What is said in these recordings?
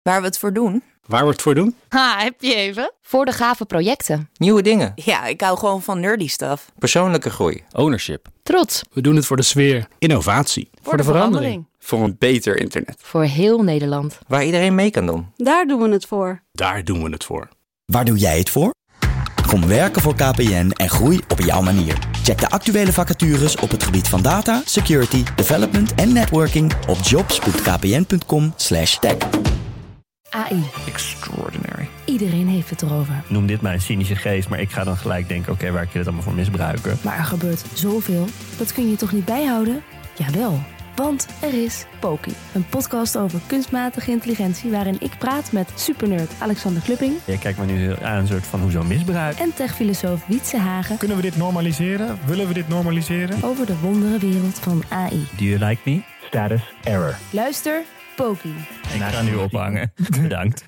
Waar we het voor doen? Waar we het voor doen? Heb je even? Voor de gave projecten. Nieuwe dingen. Ja, ik hou gewoon van nerdy stuff. Persoonlijke groei. Ownership. Trots. We doen het voor de sfeer. Innovatie. Voor de verandering. Voor een beter internet. Voor heel Nederland. Waar iedereen mee kan doen. Daar doen we het voor. Daar doen we het voor. Waar doe jij het voor? Kom werken voor KPN en groei op jouw manier. Check de actuele vacatures op het gebied van data, security, development en networking op jobs.kpn.com/tech. AI. Extraordinary. Iedereen heeft het erover. Noem dit maar een cynische geest, maar ik ga dan gelijk denken, oké, waar kun je het allemaal voor misbruiken? Maar er gebeurt zoveel. Dat kun je toch niet bijhouden? Jawel. Want er is Poki, een podcast over kunstmatige intelligentie waarin ik praat met supernerd Alexander Klupping. Jij kijkt me nu aan een soort van hoezo misbruik. En techfilosoof Wietse Hagen. Kunnen we dit normaliseren? Willen we dit normaliseren? Over de wonderenwereld van AI. Do you like me? Status error. Luister, Poki. Ik ga nu ophangen. Bedankt.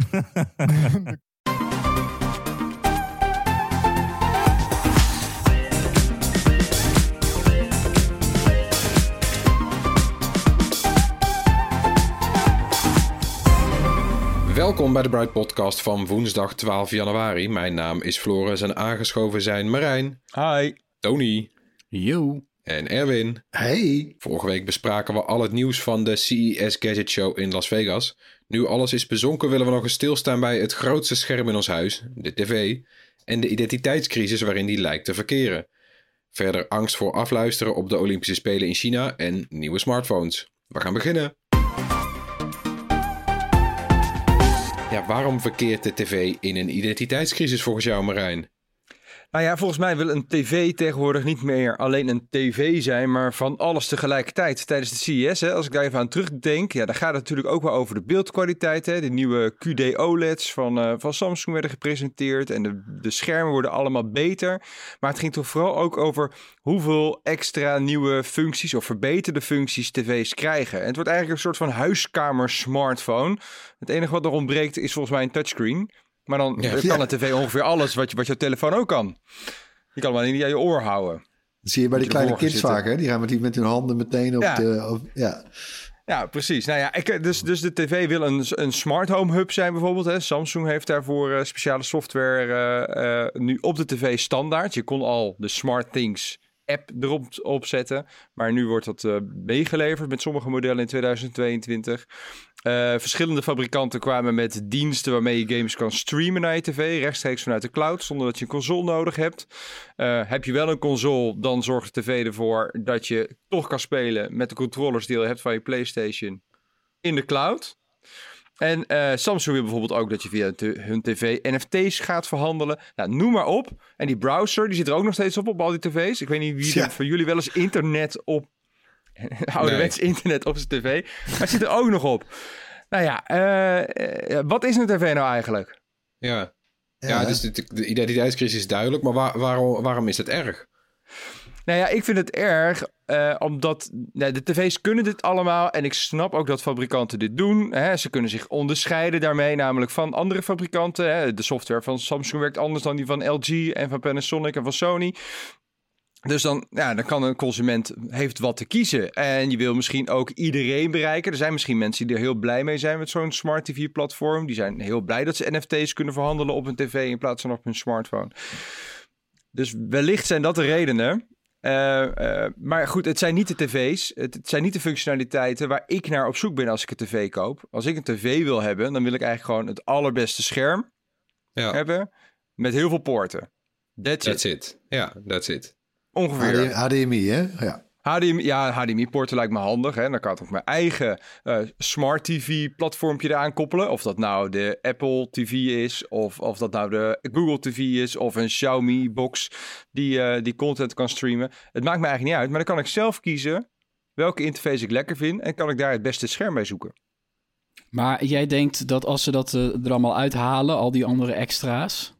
Welkom bij de Bright Podcast van woensdag 12 januari. Mijn naam is Floris en aangeschoven zijn Marijn. Hi. Tony. Yo. En Erwin. Hey. Vorige week bespraken we al het nieuws van de CES Gadget Show in Las Vegas. Nu alles is bezonken willen we nog eens stilstaan bij het grootste scherm in ons huis, de tv, en de identiteitscrisis waarin die lijkt te verkeren. Verder angst voor afluisteren op de Olympische Spelen in China en nieuwe smartphones. We gaan beginnen. Ja, waarom verkeert de tv in een identiteitscrisis volgens jou, Marijn? Nou ja, volgens mij wil een tv tegenwoordig niet meer alleen een tv zijn, maar van alles tegelijkertijd. Tijdens de CES, hè, als ik daar even aan terugdenk, ja, dan gaat het natuurlijk ook wel over de beeldkwaliteit. Hè. De nieuwe QD OLED's van Samsung werden gepresenteerd en de schermen worden allemaal beter. Maar het ging toch vooral ook over hoeveel extra nieuwe functies of verbeterde functies tv's krijgen. En het wordt eigenlijk een soort van huiskamer smartphone. Het enige wat er ontbreekt is volgens mij een touchscreen. Maar dan kan de tv ongeveer alles wat jouw telefoon ook kan. Je kan hem alleen niet aan je oor houden. Dat zie je bij die kleine kids vaak, hè? Die gaan met hun handen meteen op de... Ja, precies. Nou ja, dus de tv wil een smart home hub zijn bijvoorbeeld. Hè. Samsung heeft daarvoor speciale software nu op de tv standaard. Je kon al de SmartThings app erop opzetten. Maar nu wordt dat meegeleverd met sommige modellen in 2022. Verschillende fabrikanten kwamen met diensten waarmee je games kan streamen naar je tv, rechtstreeks vanuit de cloud, zonder dat je een console nodig hebt. Heb je wel een console, dan zorgt de tv ervoor dat je toch kan spelen met de controllers die je hebt van je PlayStation in de cloud. En Samsung wil bijvoorbeeld ook dat je via hun tv NFT's gaat verhandelen. Nou, noem maar op. En die browser, die zit er ook nog steeds op al die tv's. Ik weet niet wie van jullie wel eens internet op... ouderwets internet op zijn tv. Maar het zit er ook nog op. Nou ja, wat is een tv nou eigenlijk? Ja, dus de identiteitscrisis is duidelijk. Maar waarom is het erg? Nou ja, ik vind het erg omdat de tv's kunnen dit allemaal. En ik snap ook dat fabrikanten dit doen. Hè. Ze kunnen zich onderscheiden daarmee, namelijk van andere fabrikanten. Hè. De software van Samsung werkt anders dan die van LG en van Panasonic en van Sony. Dus dan kan een consument heeft wat te kiezen. En je wil misschien ook iedereen bereiken. Er zijn misschien mensen die er heel blij mee zijn met zo'n smart TV-platform. Die zijn heel blij dat ze NFT's kunnen verhandelen op hun tv in plaats van op hun smartphone. Dus wellicht zijn dat de redenen. Maar goed, het zijn niet de tv's. Het zijn niet de functionaliteiten waar ik naar op zoek ben als ik een tv koop. Als ik een tv wil hebben, dan wil ik eigenlijk gewoon het allerbeste scherm hebben. Met heel veel poorten. That's it. Ja, that's it. Ongeveer. HDMI, hè? Ja. HDMI-poorten lijkt me handig. Hè? Dan kan ik op mijn eigen smart TV-platformpje eraan koppelen. Of dat nou de Apple TV is, of dat nou de Google TV is, of een Xiaomi-box die content kan streamen. Het maakt me eigenlijk niet uit, maar dan kan ik zelf kiezen welke interface ik lekker vind en kan ik daar het beste scherm bij zoeken. Maar jij denkt dat als ze dat er allemaal uithalen, al die andere extra's,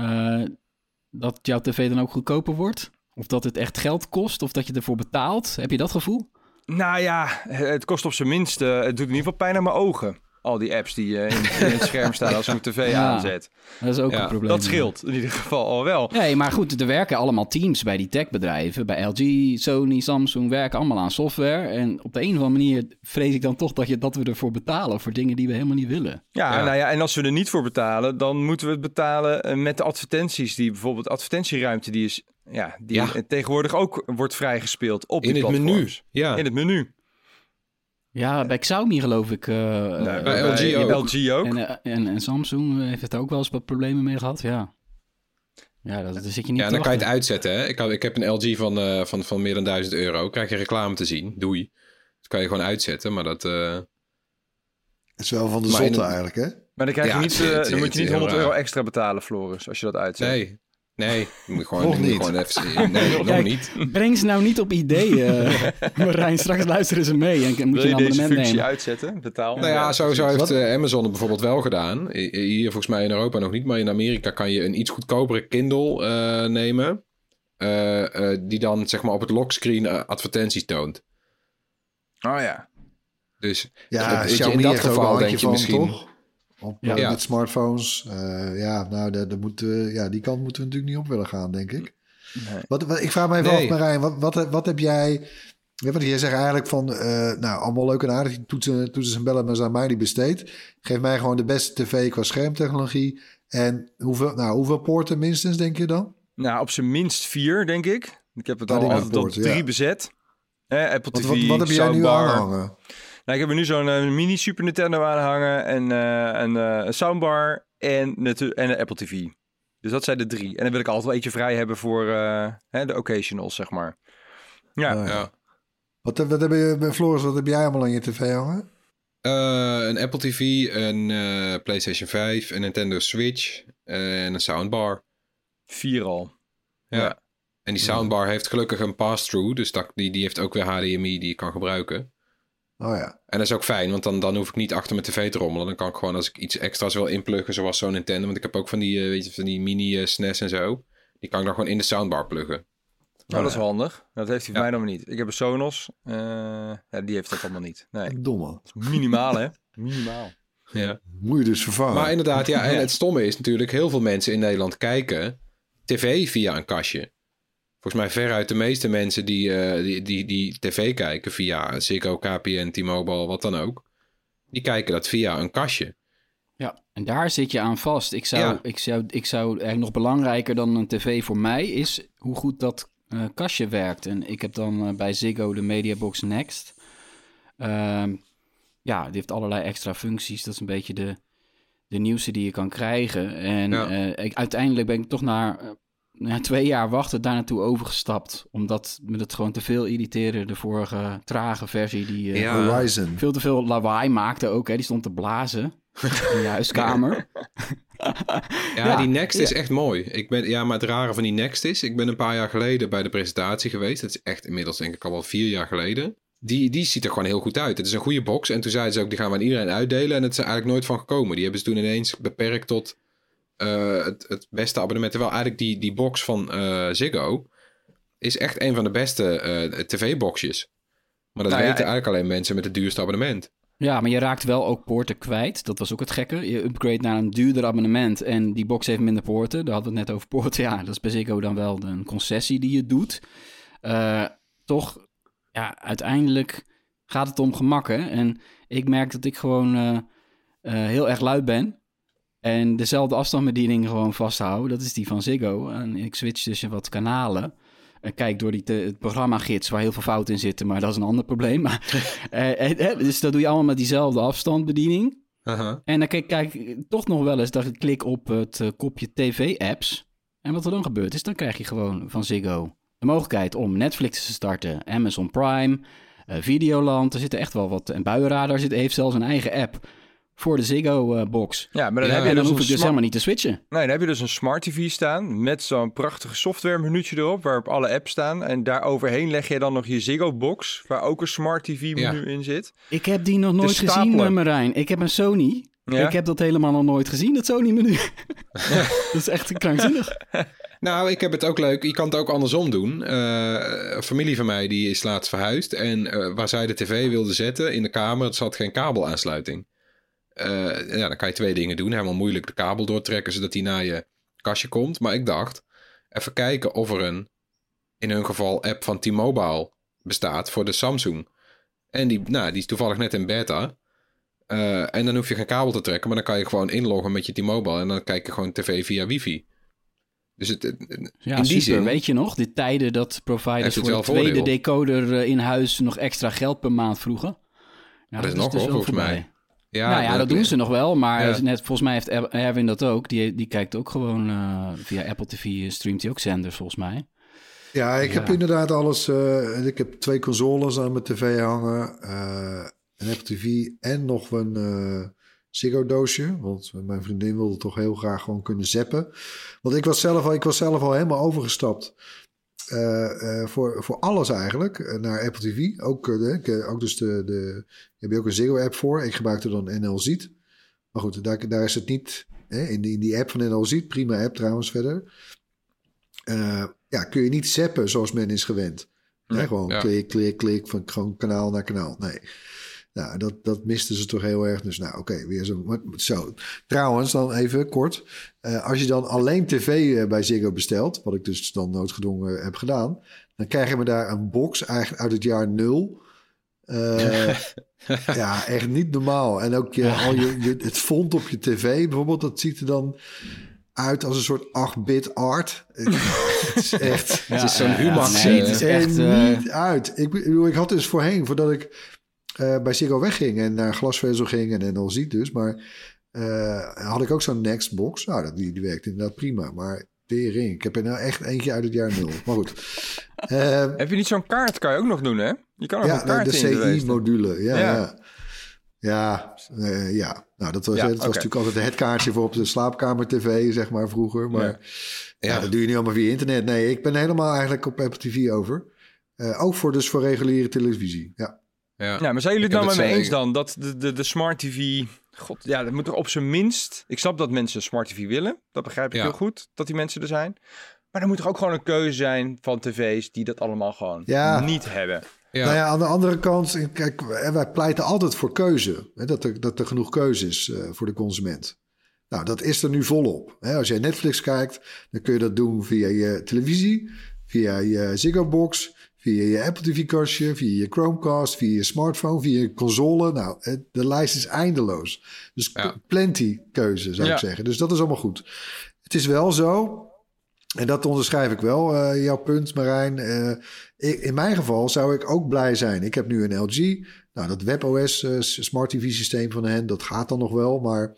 dat jouw tv dan ook goedkoper wordt? Of dat het echt geld kost, of dat je ervoor betaalt? Heb je dat gevoel? Nou ja, het kost op zijn minst, het doet in ieder geval pijn aan mijn ogen. Al die apps die in het scherm staan als ik mijn tv aanzet. Dat is ook een probleem. Dat scheelt in ieder geval al wel. Nee, maar goed, er werken allemaal teams bij die techbedrijven. Bij LG, Sony, Samsung werken allemaal aan software. En op de een of andere manier vrees ik dan toch dat we ervoor betalen voor dingen die we helemaal niet willen. Nou ja, en als we er niet voor betalen, dan moeten we het betalen met de advertenties. Die bijvoorbeeld advertentieruimte, die tegenwoordig ook wordt vrijgespeeld op die platforms. In het menu. Ja, bij Xiaomi geloof ik. Bij LG ook. En Samsung heeft het ook wel eens wat problemen mee gehad, ja. Ja, daar zit je niet en dan kan je het uitzetten, hè. Ik heb een LG van meer dan €1.000. Krijg je reclame te zien, doei. Dat kan je gewoon uitzetten, maar dat... Het is wel van de zotte eigenlijk, hè? Maar dan krijg je niet, dan moet je niet €100 extra betalen, Floris, als je dat uitzet. Nee, moet gewoon, nog niet. Gewoon even, nee, nog niet. Breng ze nou niet op ideeën. Marijn, straks luisteren ze mee en moet je een abonnement nemen. Uitzetten, betaal. Nou ja, zo heeft Amazon het bijvoorbeeld wel gedaan. Hier volgens mij in Europa nog niet, maar in Amerika kan je een iets goedkopere Kindle nemen. Die dan zeg maar op het lockscreen advertenties toont. Oh ja. Dus Xiaomi in dat heeft geval ook denk je van, misschien... Toch? Met smartphones. Die kant moeten we natuurlijk niet op willen gaan, denk ik. Nee. Ik vraag me even af, Marijn, wat heb jij... Want jij zegt eigenlijk van... allemaal leuk en aardig. Toetsen en bellen, maar zijn mij die besteed. Geef mij gewoon de beste tv qua schermtechnologie. En hoeveel poorten minstens, denk je dan? Nou, op zijn minst 4, denk ik. Ik heb het al altijd op 3 bezet. Apple TV, wat heb jij nu aanhangen? Nou, ik heb er nu zo'n mini Super Nintendo aanhangen en een soundbar en een Apple TV. Dus dat zijn de 3. En dan wil ik altijd wel eentje vrij hebben voor de occasionals, zeg maar. Ja. Wat heb je, Floris, wat heb jij allemaal aan je tv hangen? Een Apple TV, een PlayStation 5, een Nintendo Switch en een soundbar. 4 al. Ja. En die soundbar heeft gelukkig een pass-through, dus die heeft ook weer HDMI die je kan gebruiken. Oh ja. En dat is ook fijn, want dan hoef ik niet achter mijn tv te rommelen. Dan kan ik gewoon, als ik iets extra's wil inpluggen, zoals zo'n Nintendo. Want ik heb ook van die mini SNES en zo. Die kan ik dan gewoon in de soundbar pluggen. Nou, dat is wel handig. Dat heeft hij voor mij nog niet. Ik heb een Sonos. Die heeft dat allemaal niet. Nee. Domme. Dat is minimaal, hè? Minimaal. Ja. Moet je dus vervangen. Maar inderdaad, en het stomme is natuurlijk... heel veel mensen in Nederland kijken tv via een kastje. Volgens mij veruit de meeste mensen die tv kijken via Ziggo, KPN, T-Mobile, wat dan ook. Die kijken dat via een kastje. Ja, en daar zit je aan vast. Ik zou eigenlijk nog belangrijker dan een tv voor mij is hoe goed dat kastje werkt. En ik heb dan bij Ziggo de Mediabox Next. Die heeft allerlei extra functies. Dat is een beetje de nieuwste die je kan krijgen. En uiteindelijk ben ik toch na 2 jaar wachten daar naartoe overgestapt. Omdat me het gewoon te veel irriteerde. De vorige trage versie die Horizon veel te veel lawaai maakte ook. Hè. Die stond te blazen in je huiskamer. Die Next is echt mooi. Maar het rare van die Next is... ik ben een paar jaar geleden bij de presentatie geweest. Dat is echt inmiddels denk ik al wel 4 jaar geleden. Die ziet er gewoon heel goed uit. Het is een goede box. En toen zeiden ze ook, die gaan we aan iedereen uitdelen. En het is er eigenlijk nooit van gekomen. Die hebben ze toen ineens beperkt tot... het beste abonnement. Terwijl eigenlijk die box van Ziggo is echt een van de beste tv-boxjes. Maar dat weten eigenlijk alleen mensen met het duurste abonnement. Ja, maar je raakt wel ook poorten kwijt. Dat was ook het gekke. Je upgrade naar een duurder abonnement en die box heeft minder poorten. Daar hadden we het net over poorten. Ja, dat is bij Ziggo dan wel een concessie die je doet. Toch, uiteindelijk gaat het om gemak, hè? En ik merk dat ik gewoon heel erg luid ben. En dezelfde afstandsbediening gewoon vasthouden. Dat is die van Ziggo. En ik switch tussen wat kanalen. En kijk door het programma-gids waar heel veel fouten in zitten. Maar dat is een ander probleem. Dus dat doe je allemaal met diezelfde afstandsbediening. Uh-huh. En dan kijk ik toch nog wel eens dat ik klik op het kopje TV-apps. En wat er dan gebeurt is, dan krijg je gewoon van Ziggo de mogelijkheid om Netflix te starten. Amazon Prime, Videoland. Er zitten echt wel wat. En Buienradar heeft zelfs een eigen app voor de Ziggo-box. Ja, maar dan hoef ik dus helemaal niet te switchen. Nee, dan heb je dus een smart TV staan met zo'n prachtige software-menuutje erop, waarop alle apps staan. En daar overheen leg je dan nog je Ziggo-box, waar ook een smart TV-menu in zit. Ik heb die nog nooit gezien, Marijn. Ik heb een Sony. Ja? Ik heb dat helemaal nog nooit gezien, dat Sony-menu. Dat is echt krankzinnig. Nou, ik heb het ook leuk. Je kan het ook andersom doen. Een familie van mij die is laatst verhuisd. En waar zij de tv wilde zetten in de kamer, zat geen kabelaansluiting. dan kan je 2 dingen doen. Helemaal moeilijk de kabel doortrekken zodat die naar je kastje komt. Maar ik dacht, even kijken of er in hun geval app van T-Mobile bestaat voor de Samsung. En die is toevallig net in beta. En dan hoef je geen kabel te trekken, maar dan kan je gewoon inloggen met je T-Mobile en dan kijk je gewoon tv via wifi. Dus in die zin... Weet je nog, de tijden dat providers voor de tweede decoder in huis nog extra geld per maand vroegen? Ja, dat is nog wel volgens mij. Ja, dat doen ze nog wel, maar net, volgens mij heeft Erwin dat ook. Die kijkt ook gewoon via Apple TV, streamt hij ook zenders volgens mij. Ja, ik heb inderdaad alles. Ik heb 2 consoles aan mijn tv hangen. Een Apple TV en nog een Ziggo doosje. Want mijn vriendin wilde toch heel graag gewoon kunnen zappen. Want ik was zelf al helemaal overgestapt. Voor alles eigenlijk. Naar Apple TV. Ook dus heb je ook een Ziggo app voor. Ik gebruikte dan NL Ziet. Maar goed, daar is het niet. In die app van NL Ziet. Prima app trouwens verder. Kun je niet zappen zoals men is gewend. Gewoon klik van gewoon kanaal naar kanaal. Nee. Nou, dat misten ze toch heel erg. Dus weer zo. Trouwens, dan even kort. Als je dan alleen tv bij Ziggo bestelt, wat ik dus dan noodgedwongen heb gedaan, dan krijg je me daar een box eigenlijk uit het jaar 0. Echt niet normaal. En ook het font op je tv bijvoorbeeld, dat ziet er dan uit als een soort 8-bit art. Het is echt... het is zo'n Humax. Het ziet er niet uit. Ik had dus voordat ik bij Ziggo wegging en naar glasvezel ging en dan ziet dus, maar had ik ook zo'n Nextbox. Nou, die werkt inderdaad prima, maar tering. Ik heb er nou echt eentje uit het jaar 0. Maar goed. Heb je niet zo'n kaart? Kan je ook nog doen, hè? Je kan ook een kaart de CI-module. Ja. Nou, dat was natuurlijk altijd het kaartje voor op de slaapkamer tv, zeg maar, vroeger. Maar dat doe je nu allemaal via internet. Nee, ik ben helemaal eigenlijk op Apple TV over. Ook voor reguliere televisie, Ja, maar zijn jullie het nou met me eens dan? Dat de smart TV... God, dat moet toch op zijn minst... Ik snap dat mensen smart TV willen. Dat begrijp ik heel goed, dat die mensen er zijn. Maar er moet toch ook gewoon een keuze zijn van tv's die dat allemaal gewoon niet hebben. Ja. Nou ja, aan de andere kant... Kijk, wij pleiten altijd voor keuze. Hè, dat er genoeg keuze is voor de consument. Nou, dat is er nu volop. Hè, als jij Netflix kijkt, dan kun je dat doen via je televisie, via je Ziggo Box, via je Apple TV-kastje, via je Chromecast, via je smartphone, via je console. Nou, de lijst is eindeloos. Dus plenty keuze, zou ik zeggen. Dus dat is allemaal goed. Het is wel zo, en dat onderschrijf ik wel, jouw punt, Marijn. In mijn geval zou ik ook blij zijn. Ik heb nu een LG. Nou, dat WebOS Smart TV-systeem van hen, dat gaat dan nog wel. Maar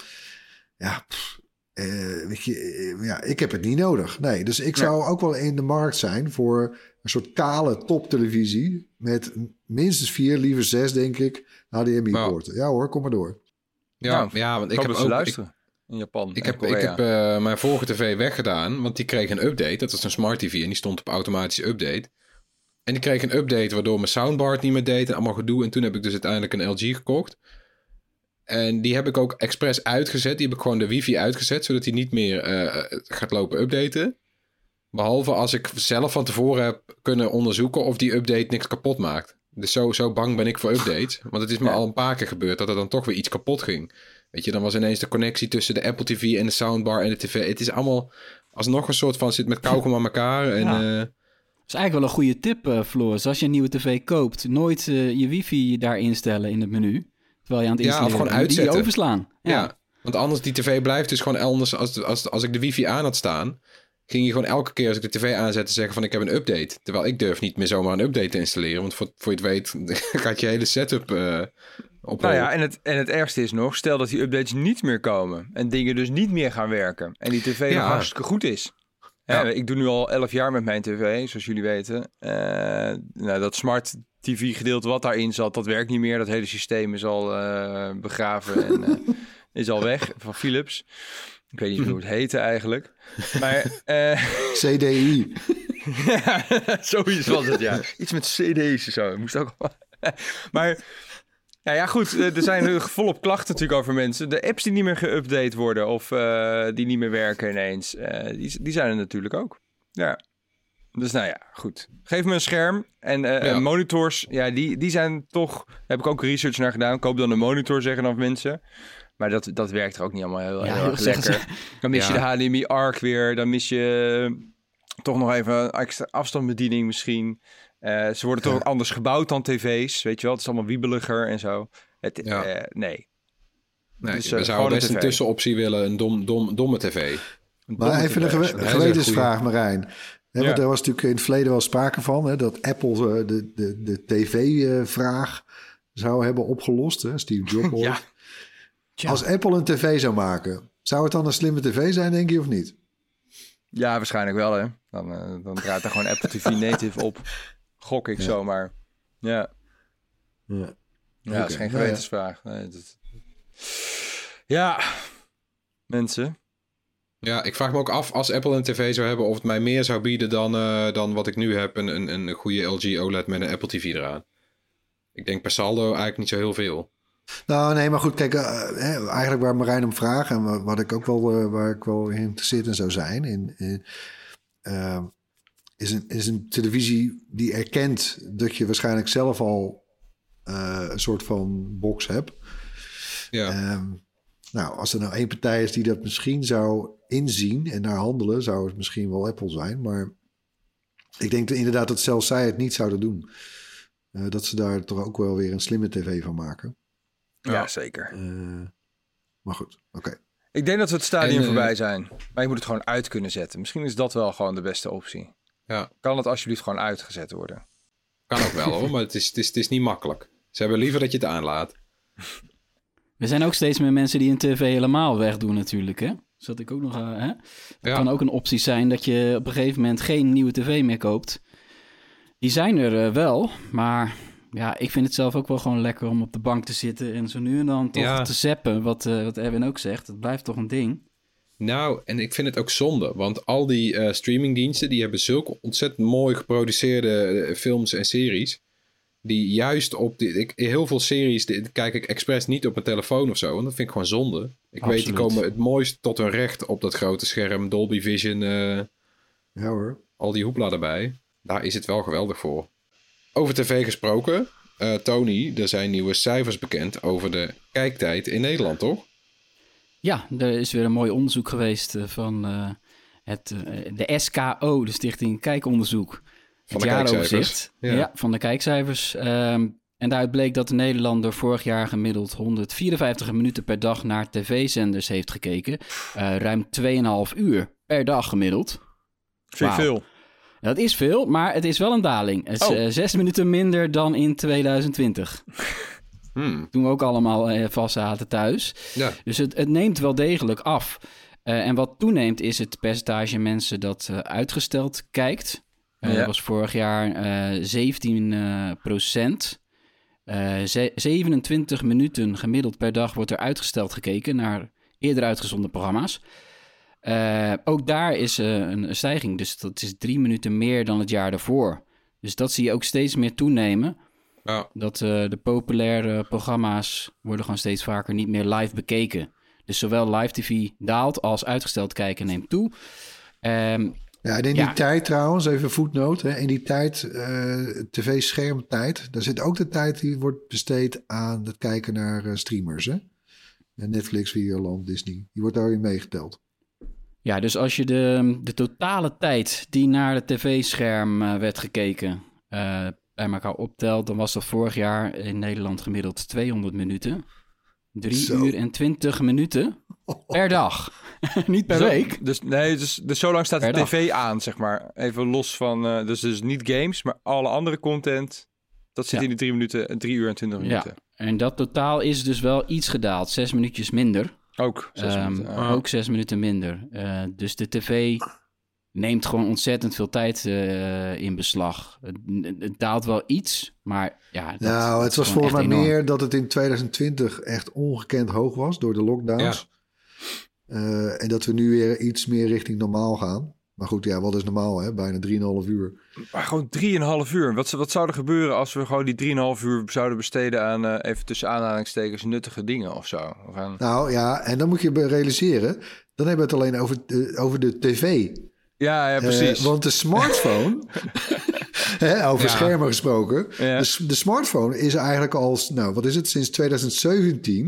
ik heb het niet nodig. Nee, dus ik zou ook wel in de markt zijn voor een soort kale toptelevisie met minstens 4, liever 6, denk ik, HDMI-poorten. Ja hoor, kom maar door. Want ik heb ook luisteren in Japan. Ik heb mijn vorige tv weggedaan, want die kreeg een update. Dat was een smart TV en die stond op automatische update. En die kreeg een update waardoor mijn soundbar het niet meer deed en allemaal gedoe. En toen heb ik dus uiteindelijk een LG gekocht. En die heb ik ook expres uitgezet. Die heb ik gewoon de wifi uitgezet, zodat hij niet meer gaat lopen updaten. Behalve als ik zelf van tevoren heb kunnen onderzoeken of die update niks kapot maakt. Dus zo bang ben ik voor updates. Want het is me al een paar keer gebeurd dat er dan toch weer iets kapot ging. Weet je, dan was ineens de connectie tussen de Apple TV en de soundbar en de tv. Het is allemaal alsnog een soort van zit met kauwgom aan elkaar. En, dat is eigenlijk wel een goede tip, Floor. Dus als je een nieuwe tv koopt, nooit je wifi daar instellen in het menu. Terwijl je aan het installeren of gewoon uitzetten. Die overslaan. Ja, want anders die tv blijft dus gewoon anders. Als ik de wifi aan had staan, ging je gewoon elke keer als ik de tv aanzette zeggen van ik heb een update. Terwijl ik durf niet meer zomaar een update te installeren. Want voor je het weet gaat je hele setup op. Nou ja, en het ergste is nog, stel dat die updates niet meer komen. En dingen dus niet meer gaan werken. En die tv nog hartstikke goed is. Ja. Ik doe nu al 11 jaar met mijn tv, zoals jullie weten. Dat smart TV gedeelte wat daarin zat, dat werkt niet meer. Dat hele systeem is al begraven en is al weg van Philips. Ik weet niet hoe het heette eigenlijk. Maar CDI. Ja, zoiets was het, ja. Iets met CD's en zo. Moest ook. Maar goed, er zijn volop klachten natuurlijk over mensen. De apps die niet meer geüpdate worden of die niet meer werken ineens, die zijn er natuurlijk ook. Ja. Dus goed. Geef me een scherm. En monitors, die zijn toch... Daar heb ik ook research naar gedaan. Koop dan een monitor, zeggen dan mensen. Maar dat werkt er ook niet allemaal heel erg lekker. Dan mis je de HDMI-ARC weer. Dan mis je toch nog even een extra afstandsbediening misschien. Ze worden toch ook anders gebouwd dan tv's. Weet je wel, het is allemaal wiebeliger en zo. Nee, dus, we zouden best een tussenoptie willen. Een domme tv. Maar even een gewetensvraag, Marijn. Want er was natuurlijk in het verleden wel sprake van... dat Apple de tv-vraag zou hebben opgelost. Hè? Steve Jobs. Ja. Als Apple een tv zou maken... zou het dan een slimme tv zijn, denk je, of niet? Ja, waarschijnlijk wel, hè. Dan draait er gewoon Apple TV native op. Gok ik zomaar. Ja, dat is geen gewetensvraag. Nee, Ja, mensen... Ja, ik vraag me ook af als Apple een tv zou hebben... of het mij meer zou bieden dan wat ik nu heb. Een goede LG OLED met een Apple TV eraan. Ik denk per saldo eigenlijk niet zo heel veel. Nou, nee, maar goed, kijk, eigenlijk waar Marijn om vraagt... en wat ik ook wel, waar ik wel geïnteresseerd in zou zijn... is een televisie die erkent dat je waarschijnlijk zelf al een soort van box hebt. Ja. Nou, als er nou één partij is die dat misschien zou inzien en naar handelen, zou het misschien wel Apple zijn. Maar ik denk inderdaad dat zelfs zij het niet zouden doen. Dat ze daar toch ook wel weer een slimme tv van maken. Ja, zeker. Maar goed, oké. Ik denk dat we het stadium voorbij zijn. Maar je moet het gewoon uit kunnen zetten. Misschien is dat wel gewoon de beste optie. Ja. Kan het alsjeblieft gewoon uitgezet worden? Kan ook wel hoor, maar het is niet makkelijk. Ze hebben liever dat je het aanlaat. Er zijn ook steeds meer mensen die een tv helemaal wegdoen natuurlijk, hè? Dus dat ik ook nog... Het kan ook een optie zijn dat je op een gegeven moment geen nieuwe tv meer koopt. Die zijn er wel, maar ja, ik vind het zelf ook wel gewoon lekker om op de bank te zitten en zo nu en dan toch te zappen, wat Erwin ook zegt. Het blijft toch een ding. Nou, en ik vind het ook zonde, want al die streamingdiensten, die hebben zulke ontzettend mooi geproduceerde films en series, die juist op heel veel series kijk ik expres niet op mijn telefoon of zo, want dat vind ik gewoon zonde. Ik weet, die komen het mooist tot hun recht op dat grote scherm, Dolby Vision, ja hoor. Al die hoepla erbij. Daar is het wel geweldig voor. Over tv gesproken, Tony, er zijn nieuwe cijfers bekend over de kijktijd in Nederland, toch? Ja, er is weer een mooi onderzoek geweest van de SKO, de Stichting Kijkonderzoek. Van de kijkcijfers. Ja, van de kijkcijfers. En daaruit bleek dat de Nederlander vorig jaar gemiddeld 154 minuten per dag naar tv-zenders heeft gekeken. Ruim 2,5 uur per dag gemiddeld. Vind je veel? Dat is veel, maar het is wel een daling. Het is 6 minuten minder dan in 2020. Toen we ook allemaal vast zaten thuis. Ja. Dus het neemt wel degelijk af. En wat toeneemt is het percentage mensen dat uitgesteld kijkt. Dat was vorig jaar 17%. 27 minuten gemiddeld per dag wordt er uitgesteld gekeken naar eerder uitgezonden programma's. Ook daar is een stijging, dus dat is 3 minuten meer dan het jaar daarvoor. Dus dat zie je ook steeds meer toenemen. Ja. Dat de populaire programma's worden gewoon steeds vaker niet meer live bekeken. Dus zowel live tv daalt als uitgesteld kijken neemt toe. Ja, en in die tijd trouwens, even voetnoot. In die tijd, tv-schermtijd, daar zit ook de tijd die wordt besteed aan het kijken naar streamers. Hè? Netflix, Videoland, Disney. Die wordt daarin meegeteld. Ja, dus als je de totale tijd die naar het tv-scherm werd gekeken bij elkaar optelt, dan was dat vorig jaar in Nederland gemiddeld 200 minuten. 3 uur en 20 minuten per dag. Niet per week. Dus zo lang staat de tv aan, zeg maar. Even los van, dus niet games, maar alle andere content. Dat zit in die 3 uur en 20 minuten. Ja, en dat totaal is dus wel iets gedaald. 6 minuutjes minder. Ook 6 minuten. Ook 6 minuten minder. Dus de tv neemt gewoon ontzettend veel tijd in beslag. Het daalt wel iets, maar ja... Nou, het was volgens mij meer dat het in 2020 echt ongekend hoog was door de lockdowns. Ja. En dat we nu weer iets meer richting normaal gaan. Maar goed, ja, wat is normaal, hè? Bijna 3,5 uur. Maar gewoon 3,5 uur. Wat zou er gebeuren als we gewoon die 3,5 uur zouden besteden aan, even tussen aanhalingstekens, nuttige dingen of zo? Nou ja, en dan moet je realiseren, dan hebben we het alleen over de tv. Ja, precies. Want de smartphone, over schermen gesproken, de smartphone is eigenlijk al, nou wat is het, sinds 2017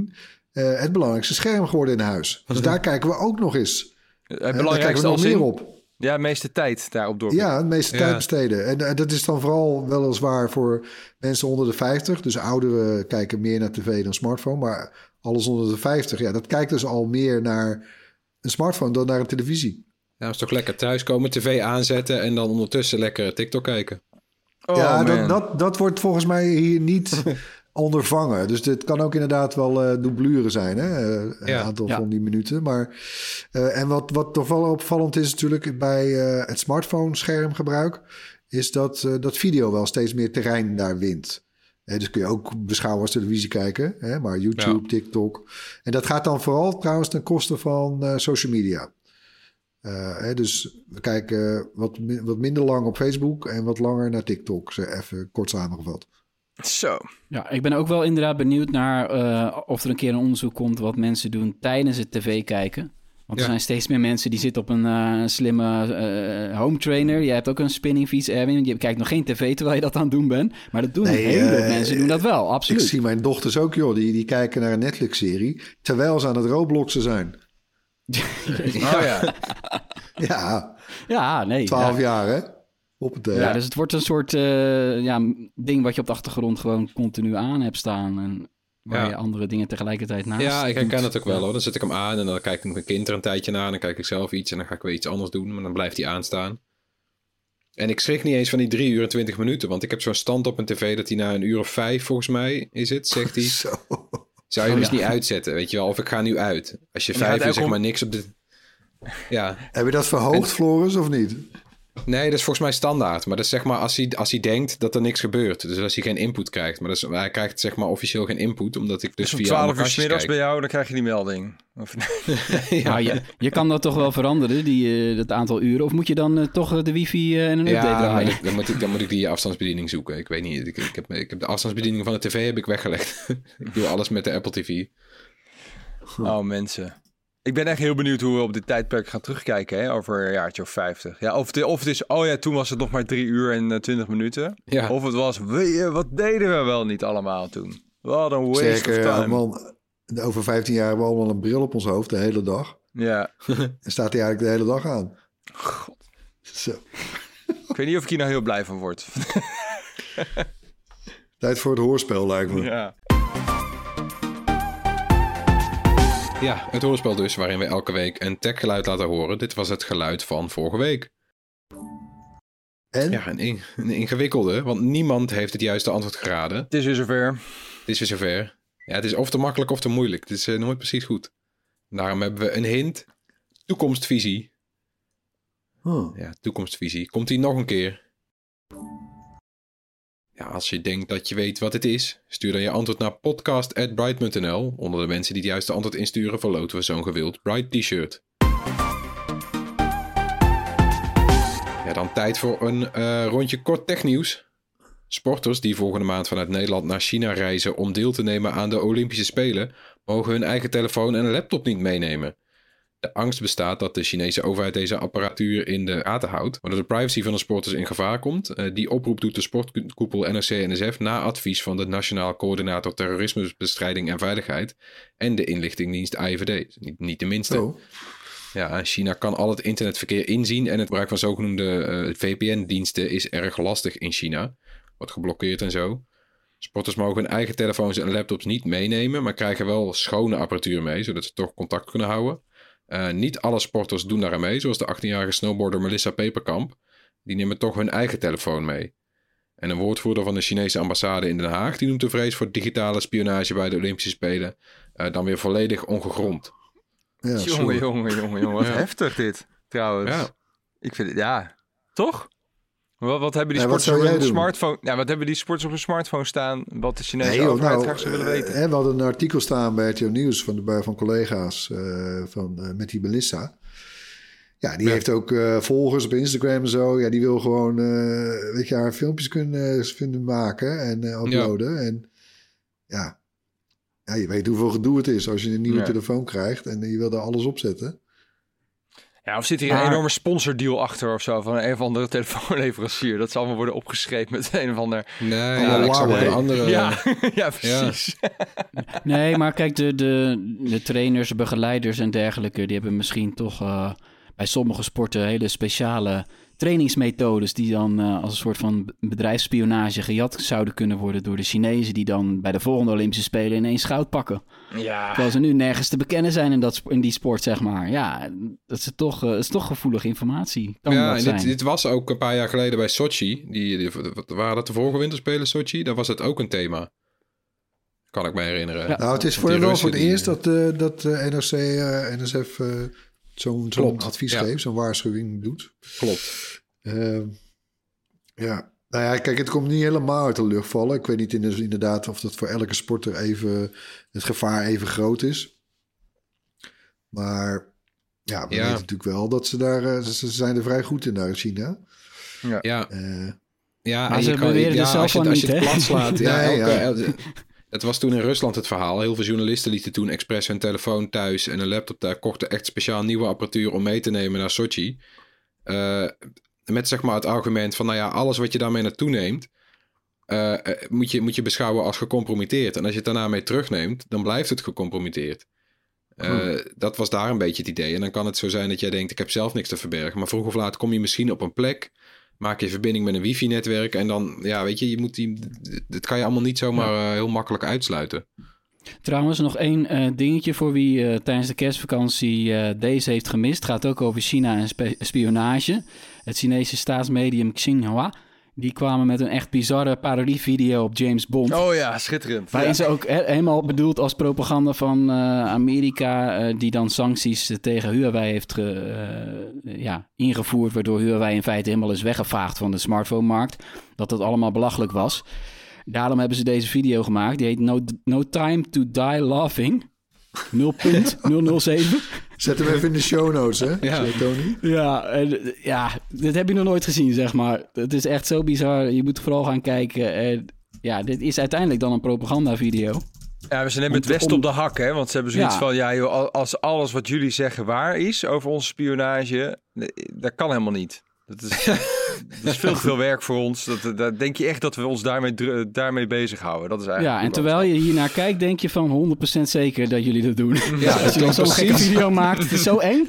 het belangrijkste scherm geworden in huis. Dus daar kijken we ook nog eens. Het belangrijkste nog meer op. Ja, de meeste tijd daarop door. Ja, de meeste tijd besteden. En dat is dan vooral weliswaar voor mensen onder de 50. Dus ouderen kijken meer naar tv dan smartphone. Maar alles onder de 50, dat kijkt dus al meer naar een smartphone dan naar een televisie. Ja, dat is toch lekker thuiskomen, tv aanzetten en dan ondertussen lekker TikTok kijken. Dat wordt volgens mij hier niet ondervangen. Dus dit kan ook inderdaad wel doublure zijn, hè? Een aantal van die minuten. Maar, en wat toch wel opvallend is natuurlijk bij het smartphone-schermgebruik, is dat video wel steeds meer terrein daar wint. Dus kun je ook beschouwen als televisie kijken, hè? Maar YouTube, TikTok. En dat gaat dan vooral trouwens ten koste van social media. Dus we kijken wat minder lang op Facebook en wat langer naar TikTok. Even kort samengevat. Zo. Ja, ik ben ook wel inderdaad benieuwd naar of er een keer een onderzoek komt wat mensen doen tijdens het tv kijken. Want er zijn steeds meer mensen die zitten op een slimme home trainer. Je hebt ook een spinningfiets, Erwin. Je kijkt nog geen tv terwijl je dat aan het doen bent. Maar dat doen hele mensen doen dat wel, absoluut. Ik zie mijn dochters ook, joh. Die kijken naar een Netflix-serie terwijl ze aan het Robloxen zijn. Ja, nee. 12 jaar, hè? Ja, dus het wordt een soort ding wat je op de achtergrond gewoon continu aan hebt staan. En waar je andere dingen tegelijkertijd naast Ja, ik doet. herken het ook wel hoor. Dan zet ik hem aan en dan kijk ik mijn kind er een tijdje naar. En dan kijk ik zelf iets en dan ga ik weer iets anders doen. Maar dan blijft hij aanstaan. En ik schrik niet eens van die 3 uur en 20 minuten. Want ik heb zo'n stand op mijn tv dat hij na 1 uur of 5 volgens mij is het, zegt hij. Zou je hem dus niet uitzetten, weet je wel? Of ik ga nu uit. Als je 5 uur zeg maar niks op de... Ja. Heb je dat verhoogd, Floris, of niet? Nee, dat is volgens mij standaard. Maar dat is zeg maar als hij denkt dat er niks gebeurt. Dus als hij geen input krijgt. Maar hij krijgt zeg maar officieel geen input. Omdat ik dus om via 12 uur 's middags bij jou, dan krijg je die melding. Of... Je kan dat toch wel veranderen, dat aantal uren? Of moet je dan toch de wifi en een update draaien? Dan moet ik die afstandsbediening zoeken. Ik weet niet. Ik heb de afstandsbediening van de tv heb ik weggelegd. Ik doe alles met de Apple TV. Oh, mensen. Ik ben echt heel benieuwd hoe we op dit tijdperk gaan terugkijken, hè, over een jaartje of 50. Ja, of het is, toen was het nog maar 3 uur en 20 minuten. Ja. Of het was, wat deden we wel niet allemaal toen? Wat een waste of time. Man, over 15 jaar hebben we allemaal een bril op ons hoofd de hele dag. Ja. En staat hij eigenlijk de hele dag aan. God. Zo. Ik weet niet of ik hier nou heel blij van word. Tijd voor het hoorspel, lijkt me. Ja. Ja, het hoorspel dus, waarin we elke week een techgeluid laten horen. Dit was het geluid van vorige week. En? Ja, een ingewikkelde, want niemand heeft het juiste antwoord geraden. Het is weer zover. Ja, het is of te makkelijk of te moeilijk. Het is nooit precies goed. Daarom hebben we een hint. Toekomstvisie. Ja, toekomstvisie. Komt die nog een keer? Ja, als je denkt dat je weet wat het is, stuur dan je antwoord naar podcast@bright.nl. Onder de mensen die het juiste antwoord insturen, verloten we zo'n gewild Bright t-shirt. Ja, dan tijd voor een rondje kort technieuws. Sporters die volgende maand vanuit Nederland naar China reizen om deel te nemen aan de Olympische Spelen, mogen hun eigen telefoon en laptop niet meenemen. De angst bestaat dat de Chinese overheid deze apparatuur in de gaten houdt, waardoor de privacy van de sporters in gevaar komt. Die oproep doet de sportkoepel NOC-NSF na advies van de Nationaal Coördinator Terrorismebestrijding en Veiligheid en de inlichtingendienst AIVD. Niet de minste. Oh. Ja, China kan al het internetverkeer inzien en het gebruik van zogenoemde VPN-diensten is erg lastig in China. Wordt geblokkeerd en zo. Sporters mogen hun eigen telefoons en laptops niet meenemen, maar krijgen wel schone apparatuur mee, zodat ze toch contact kunnen houden. Niet alle sporters doen daar aan mee, zoals de 18-jarige snowboarder Melissa Peperkamp. Die nemen toch hun eigen telefoon mee. En een woordvoerder van de Chinese ambassade in Den Haag, die noemt de vrees voor digitale spionage bij de Olympische Spelen dan weer volledig ongegrond. Ja, jongen. Wat heftig dit, trouwens. Ja. Ik vind het, toch? Wat hebben die sporters op hun smartphone? Ja, wat hebben die sporters op hun smartphone staan? Wat de Chinese overheid graag zou willen weten? We hadden een artikel staan bij RTL Nieuws van collega's met die Melissa. Ja, die heeft ook volgers op Instagram en zo. Ja, die wil gewoon, haar filmpjes kunnen maken en uploaden. Ja. En ja, je weet hoeveel gedoe het is als je een nieuwe telefoon krijgt en je wil daar alles op zetten. Ja, of zit hier een enorme sponsordeal achter of zo van een of andere telefoonleverancier? Dat zal allemaal worden opgeschreven met een of ander... Nee, ik zou een andere... Ja, precies. Ja. Nee, maar kijk, de trainers, de begeleiders en dergelijke... die hebben misschien toch bij sommige sporten hele speciale trainingsmethodes... die dan als een soort van bedrijfsspionage gejat zouden kunnen worden... door de Chinezen die dan bij de volgende Olympische Spelen ineens goud pakken. Ja. Terwijl ze nu nergens te bekennen zijn in die sport, zeg maar. Ja, dat is toch gevoelige informatie. Dit was ook een paar jaar geleden bij Sochi. Waren dat de vorige winterspelen Sochi? Daar was het ook een thema. Kan ik me herinneren. Ja. Nou, het is voor het eerst dat NOC, NSF zo'n advies geeft, zo'n waarschuwing doet. Klopt. Ja. Nou ja, kijk, het komt niet helemaal uit de lucht vallen. Ik weet niet inderdaad of dat voor elke sporter het gevaar even groot is. Maar ja, we weten natuurlijk wel dat ze zijn er vrij goed in daar in China. Maar ze beweren er zelf van niet, hè? Als je het plat slaat. Het was toen in Rusland het verhaal. Heel veel journalisten lieten toen expres hun telefoon thuis en een laptop daar. Kochten echt speciaal nieuwe apparatuur om mee te nemen naar Sochi. Met zeg maar het argument van, alles wat je daarmee naartoe neemt, moet je beschouwen als gecompromitteerd. En als je het daarna mee terugneemt, dan blijft het gecompromitteerd. Dat was daar een beetje het idee. En dan kan het zo zijn dat jij denkt, ik heb zelf niks te verbergen. Maar vroeg of laat kom je misschien op een plek, maak je verbinding met een wifi-netwerk en dan, weet je, dat kan je allemaal niet zomaar heel makkelijk uitsluiten. Trouwens, nog één dingetje voor wie tijdens de kerstvakantie deze heeft gemist. Het gaat ook over China en spionage. Het Chinese staatsmedium Xinhua, die kwamen met een echt bizarre parodievideo op James Bond. Oh ja, schitterend. Waarin ze ook helemaal bedoeld als propaganda van Amerika, die dan sancties tegen Huawei heeft ingevoerd, waardoor Huawei in feite helemaal is weggevaagd van de smartphone-markt. Dat allemaal belachelijk was. Daarom hebben ze deze video gemaakt. Die heet No Time to Die Laughing. 0.007. Zet hem even in de show notes, hè? Ja. Tony. Dit heb je nog nooit gezien, zeg maar. Het is echt zo bizar. Je moet vooral gaan kijken. Dit is uiteindelijk dan een propagandavideo. Ja, we zijn net met West op de hak, hè? Want ze hebben zoiets van, als alles wat jullie zeggen waar is over onze spionage, dat kan helemaal niet. Dat is veel te veel werk voor ons. Dat denk je echt dat we ons daarmee bezighouden. Dat is eigenlijk en terwijl je hier naar kijkt, denk je van 100% zeker dat jullie dat doen. Als je dan zo'n gekke video maakt. Het is zo eng.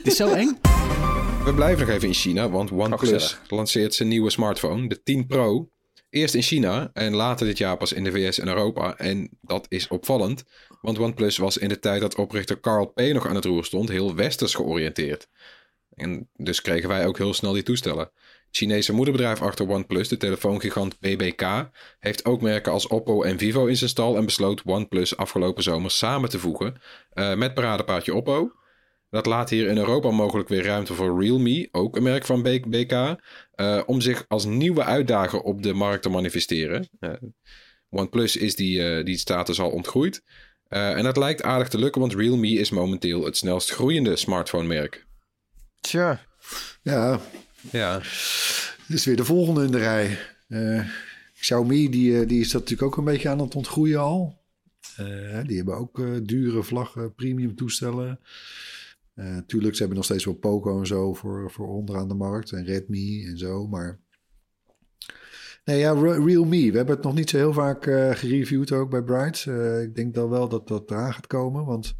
We blijven nog even in China, want OnePlus lanceert zijn nieuwe smartphone, de 10 Pro. Eerst in China en later dit jaar pas in de VS en Europa. En dat is opvallend, want OnePlus was in de tijd dat oprichter Carl P. nog aan het roer stond heel westers georiënteerd. En dus kregen wij ook heel snel die toestellen. Het Chinese moederbedrijf achter OnePlus, de telefoongigant BBK, heeft ook merken als Oppo en Vivo in zijn stal en besloot OnePlus afgelopen zomer samen te voegen met paradepaardje Oppo. Dat laat hier in Europa mogelijk weer ruimte voor Realme, ook een merk van BBK, om zich als nieuwe uitdager op de markt te manifesteren. OnePlus is die status al ontgroeid. En dat lijkt aardig te lukken, want Realme is momenteel het snelst groeiende smartphone-merk. Tja. Ja. Dit is weer de volgende in de rij. Xiaomi, die is dat natuurlijk ook een beetje aan het ontgroeien al. Die hebben ook dure vlaggen, premium toestellen. Tuurlijk, ze hebben nog steeds wel Poco en zo voor onderaan de markt. En Redmi en zo, maar... Nee, ja, Realme. We hebben het nog niet zo heel vaak gereviewd ook bij Bright. Ik denk dan wel dat dat eraan gaat komen, want...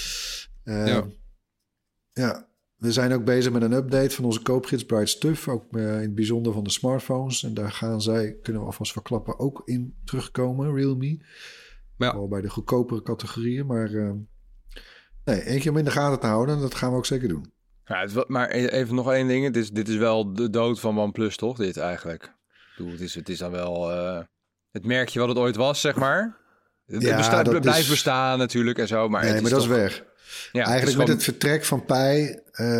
We zijn ook bezig met een update van onze koopgids Bright Stuff. Ook in het bijzonder van de smartphones. En daar gaan zij, kunnen we alvast verklappen, ook in terugkomen, Realme. Al bij de goedkopere categorieën. Maar eentje om in de gaten te houden. Dat gaan we ook zeker doen. Ja, maar even nog één ding. Dit is wel de dood van OnePlus, toch? Dit eigenlijk. Ik bedoel, het is dan wel het merkje wat het ooit was, zeg maar. Het blijft bestaan natuurlijk en zo. Maar maar dat is weg. Ja, eigenlijk met het vertrek van Pai,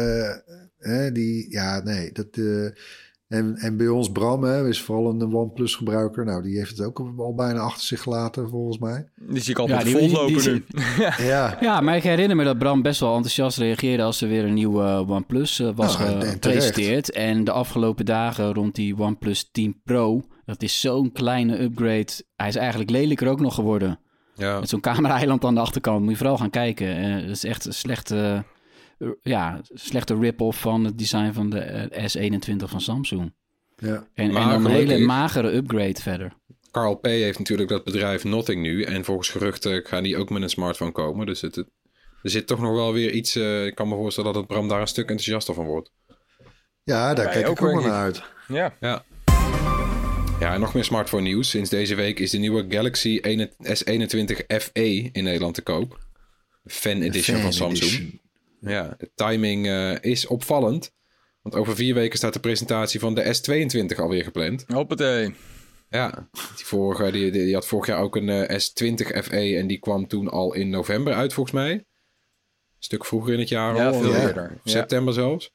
en bij ons Bram is vooral een OnePlus gebruiker. Nou, die heeft het ook al bijna achter zich gelaten, volgens mij. Die zie ik altijd vollopen nu. Ja, maar ik herinner me dat Bram best wel enthousiast reageerde als er weer een nieuwe OnePlus was gepresenteerd. En de afgelopen dagen rond die OnePlus 10 Pro, dat is zo'n kleine upgrade. Hij is eigenlijk lelijker ook nog geworden. Ja. Met zo'n camera-eiland aan de achterkant. Moet je vooral gaan kijken. Dat is echt een slechte slechte rip-off van het design van de S21 van Samsung. Ja. En dan een hele magere upgrade verder. Carl P. heeft natuurlijk dat bedrijf Nothing nu. En volgens geruchten gaan die ook met een smartphone komen. Dus er zit toch nog wel weer iets... ik kan me voorstellen dat Bram daar een stuk enthousiaster van wordt. Ja, daar kijk ik ook wel naar uit. Ja. Ja, en nog meer smartphone nieuws. Sinds deze week is de nieuwe Galaxy S21 FE in Nederland te koop. Fan edition van Samsung. Ja, de timing is opvallend. Want over 4 weken staat de presentatie van de S22 alweer gepland. Hoppatee. Ja, die had vorig jaar ook een S20 FE en die kwam toen al in november uit volgens mij. Een stuk vroeger in het jaar al. Veel eerder. September zelfs.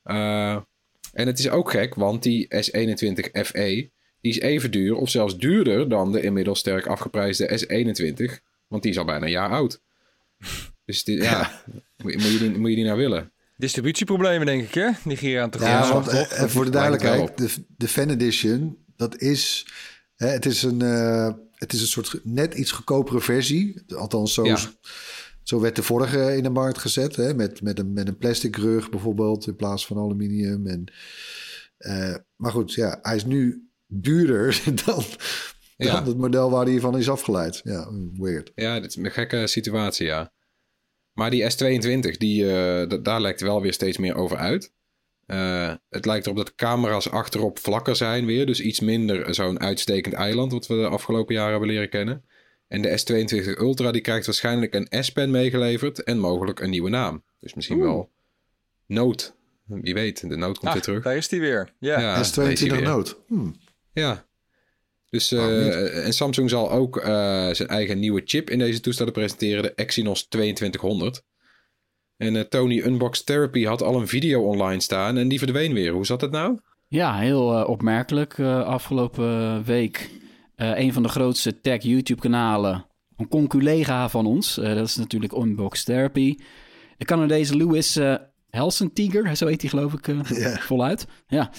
En het is ook gek, want die S21 FE... die is even duur of zelfs duurder dan de inmiddels sterk afgeprijsde S21. Want die is al bijna een jaar oud. Dus moet je die nou willen? Distributieproblemen denk ik, hè? Die hier aan te gaan. Ja, want voor de duidelijkheid, de Fan Edition, dat is... het is een soort net iets goedkopere versie. Althans, zo werd de vorige in de markt gezet. Hè? Met een plastic rug bijvoorbeeld, in plaats van aluminium. Maar goed, hij is nu duurder dan het model waar hij van is afgeleid. Ja, weird. Ja, dit is een gekke situatie, ja. Maar die S22, daar lijkt wel weer steeds meer over uit. Het lijkt erop dat de camera's achterop vlakker zijn weer. Dus iets minder zo'n uitstekend eiland... wat we de afgelopen jaren hebben leren kennen. En de S22 Ultra die krijgt waarschijnlijk een S-Pen meegeleverd... en mogelijk een nieuwe naam. Dus misschien wel Note. Wie weet, de Note komt weer terug. Daar is die weer. Ja. S22 Note. Ja. Dus, en Samsung zal ook zijn eigen nieuwe chip in deze toestellen presenteren, de Exynos 2200. En Tony Unbox Therapy had al een video online staan en die verdween weer. Hoe zat het nou? Ja, heel opmerkelijk. Afgelopen week een van de grootste tech YouTube kanalen, een conculega van ons, dat is natuurlijk Unbox Therapy. De Canadese Louis Helsentiger, zo heet hij geloof ik voluit. Ja.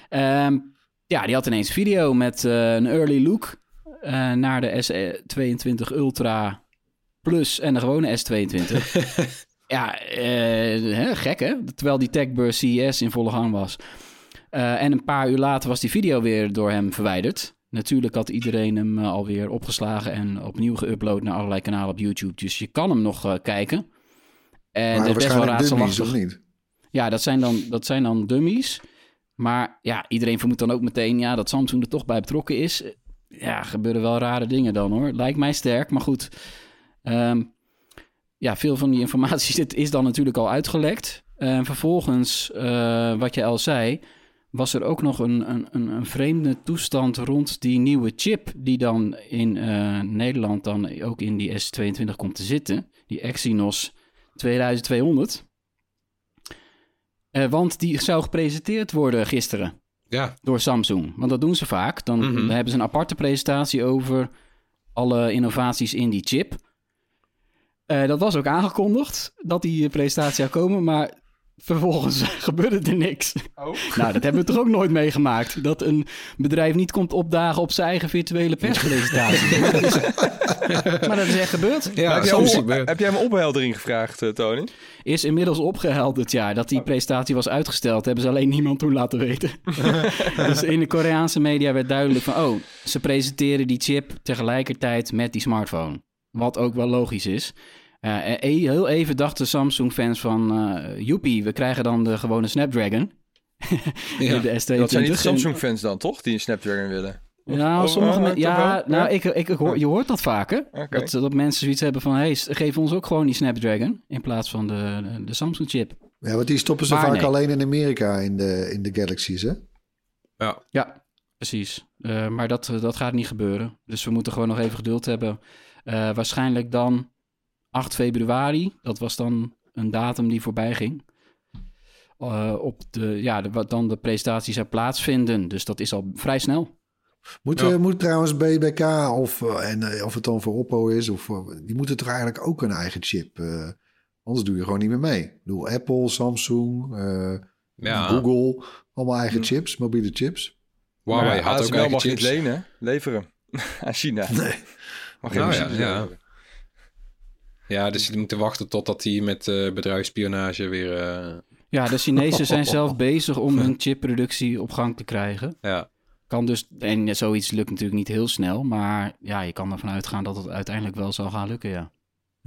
Die had ineens een video met een early look naar de S22 Ultra Plus en de gewone S22. Gek hè? Terwijl die techbeurs CES in volle gang was. En een paar uur later was die video weer door hem verwijderd. Natuurlijk had iedereen hem alweer opgeslagen en opnieuw geüpload naar allerlei kanalen op YouTube. Dus je kan hem nog kijken. En maar dat is best wel raadselachtig. Of niet? Ja, dat zijn dan dummies. Maar ja, iedereen vermoedt dan ook meteen dat Samsung er toch bij betrokken is. Ja, gebeuren wel rare dingen dan hoor. Lijkt mij sterk, maar goed. Veel van die informatie is dan natuurlijk al uitgelekt. Vervolgens, wat je al zei, was er ook nog een vreemde toestand rond die nieuwe chip die dan in Nederland dan ook in die S22 komt te zitten. Die Exynos 2200. Want die zou gepresenteerd worden gisteren door Samsung. Want dat doen ze vaak. Dan hebben ze een aparte presentatie over alle innovaties in die chip. Dat was ook aangekondigd dat die presentatie zou komen, maar vervolgens gebeurde er niks. Oh. Nou, dat hebben we toch ook nooit meegemaakt. Dat een bedrijf niet komt opdagen op zijn eigen virtuele perspresentatie. Maar dat is echt gebeurd. Ja, heb jij hem opheldering gevraagd, Tony? Is inmiddels opgehelderd, dat die presentatie was uitgesteld. Hebben ze alleen niemand toen laten weten. Dus in de Koreaanse media werd duidelijk van... ze presenteren die chip tegelijkertijd met die smartphone. Wat ook wel logisch is. Heel even dachten Samsung-fans van... joepie, we krijgen dan de gewone Snapdragon. De S22. Dat zijn niet Samsung-fans dan, toch? Die een Snapdragon willen? Nou, je hoort dat vaker. Okay. Dat mensen zoiets hebben van... geef ons ook gewoon die Snapdragon... in plaats van de Samsung-chip. Ja, want die stoppen ze vaak alleen in Amerika in de Galaxies, hè? Ja, precies. Maar dat gaat niet gebeuren. Dus we moeten gewoon nog even geduld hebben. Waarschijnlijk dan 8 februari. Dat was dan een datum die voorbij ging. Wat dan de presentatie zou plaatsvinden. Dus dat is al vrij snel. Moet trouwens BBK of het dan voor Oppo is... die moeten toch eigenlijk ook een eigen chip... anders doe je gewoon niet meer mee. Ik bedoel, Apple, Samsung, Google... allemaal eigen chips, mobiele chips. Huawei had ook eigen mag chips. Niet lenen, leveren aan China. Nee. Mag je Ja, dus je moet wachten totdat hij met bedrijfsspionage weer... Ja, de Chinezen zijn zelf bezig om hun chipproduccie op gang te krijgen. Ja. Kan dus, en zoiets lukt natuurlijk niet heel snel, maar ja, je kan ervan uitgaan dat het uiteindelijk wel zal gaan lukken, ja.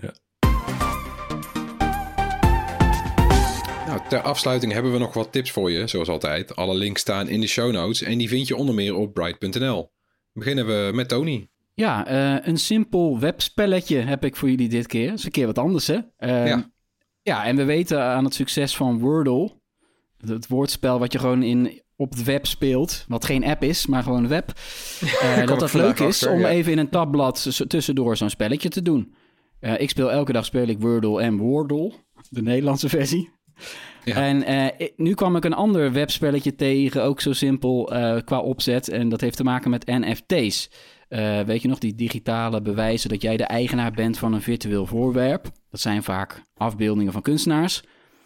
Nou, ter afsluiting hebben we nog wat tips voor je, zoals altijd. Alle links staan in de show notes en die vind je onder meer op bright.nl. Beginnen we met Tony. Ja, een simpel webspelletje heb ik voor jullie dit keer. Dat is een keer wat anders, hè? Ja, en we weten aan het succes van Wordle, het woordspel wat je gewoon op het web speelt, wat geen app is, maar gewoon een web, dat het leuk is om even in een tabblad tussendoor zo'n spelletje te doen. Elke dag speel ik Wordle en Wordle, de Nederlandse versie. Ja. En nu kwam ik een ander webspelletje tegen, ook zo simpel qua opzet, en dat heeft te maken met NFT's. Weet je nog, die digitale bewijzen dat jij de eigenaar bent van een virtueel voorwerp. Dat zijn vaak afbeeldingen van kunstenaars.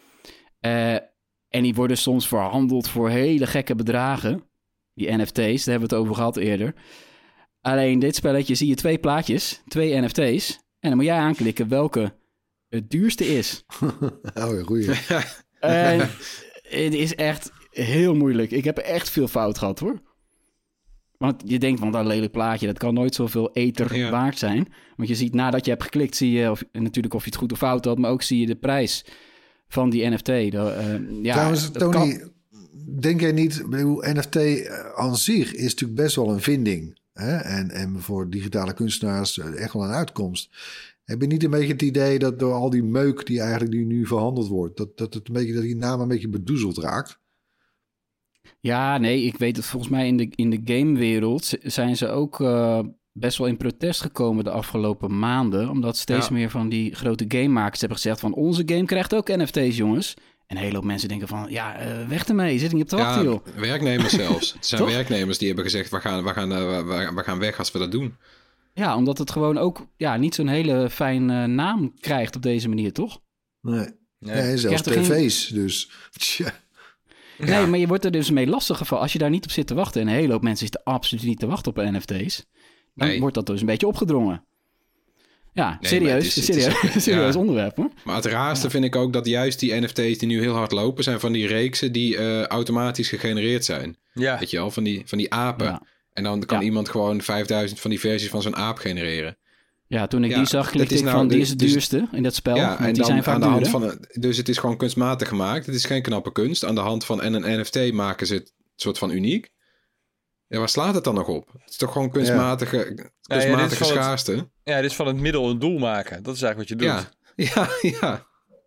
En die worden soms verhandeld voor hele gekke bedragen. Die NFT's, daar hebben we het over gehad eerder. Alleen dit spelletje zie je 2 plaatjes, 2 NFT's. En dan moet jij aanklikken welke het duurste is. Oh, goeie. En het is echt heel moeilijk. Ik heb echt veel fout gehad, hoor. Want je denkt, want dat lelijk plaatje, dat kan nooit zoveel ether waard zijn. Want je ziet, nadat je hebt geklikt, zie je natuurlijk of je het goed of fout had, maar ook zie je de prijs van die NFT. Trouwens, Tony, denk jij niet, NFT aan zich is natuurlijk best wel een vinding. Hè? En voor digitale kunstenaars echt wel een uitkomst. Heb je niet een beetje het idee dat door al die meuk die eigenlijk nu verhandeld wordt, dat die naam een beetje bedoezeld raakt? Ja, nee, ik weet het volgens mij in de gamewereld zijn ze ook best wel in protest gekomen de afgelopen maanden. Omdat steeds meer van die grote gamemakers hebben gezegd van onze game krijgt ook NFT's, jongens. En een hele hoop mensen denken van, weg ermee, zit ik niet op te wachten, joh. Werknemers zelfs. Het zijn werknemers die hebben gezegd, we gaan weg als we dat doen. Ja, omdat het gewoon ook niet zo'n hele fijne naam krijgt op deze manier, toch? Nee. Zelfs tv's, dus... Tja. Nee, maar je wordt er dus mee lastiggevallen. Als je daar niet op zit te wachten, en een hele hoop mensen zitten absoluut niet te wachten op NFT's, dan wordt dat dus een beetje opgedrongen. Ja, serieus onderwerp, hoor. Maar het raarste vind ik ook dat juist die NFT's die nu heel hard lopen, zijn van die reeksen die automatisch gegenereerd zijn. Ja. Weet je wel, van die apen. Ja. En dan kan iemand gewoon 5000 van die versies van zo'n aap genereren. Ja, toen ik die zag, klikte ik van die is het duurste in dat spel. Ja, en die zijn vaak aan de hand van dus het is gewoon kunstmatig gemaakt. Het is geen knappe kunst. Aan de hand van een NFT maken ze het soort van uniek. Ja, waar slaat het dan nog op? Het is toch gewoon kunstmatige schaarste? Dit is van het middel een doel maken. Dat is eigenlijk wat je doet. Ja.